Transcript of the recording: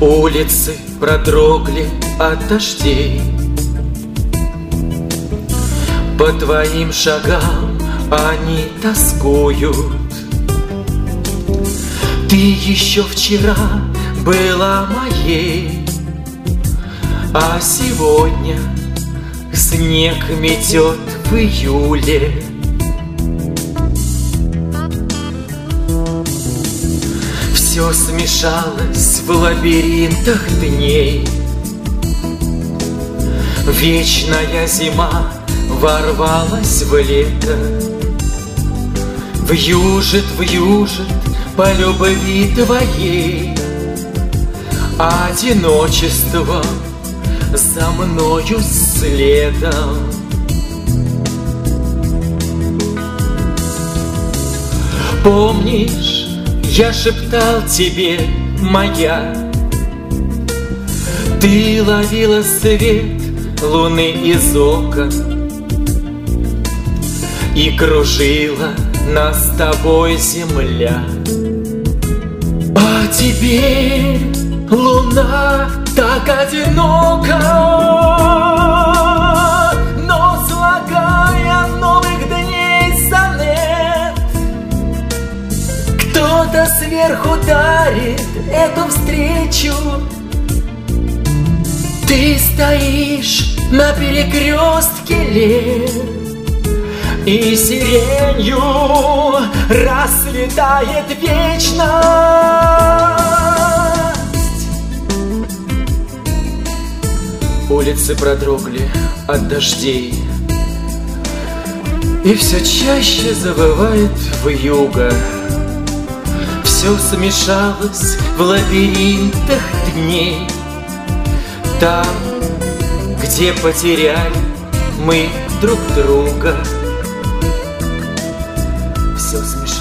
Улицы продрогли от дождей. По твоим шагам они тоскуют. Ты еще вчера была моей, а сегодня снег метет в июле. Все смешалось в лабиринтах дней. Вечная зима ворвалась в лето. Вьюжит по любви твоей. Одиночество за мною следом. Помнишь, я шептал тебе, моя, ты ловила свет луны из окон и кружила нас с тобой земля. А теперь луна так одинока, но слагая новых дней сонет, кто-то сверху дарит эту встречу. Ты стоишь на перекрестке лет, и сиренью расцветает вечность. Улицы продрогли от дождей, и все чаще завывает вьюга. Все смешалось в лабиринтах дней. Там, где потеряли мы друг друга, все смешалось.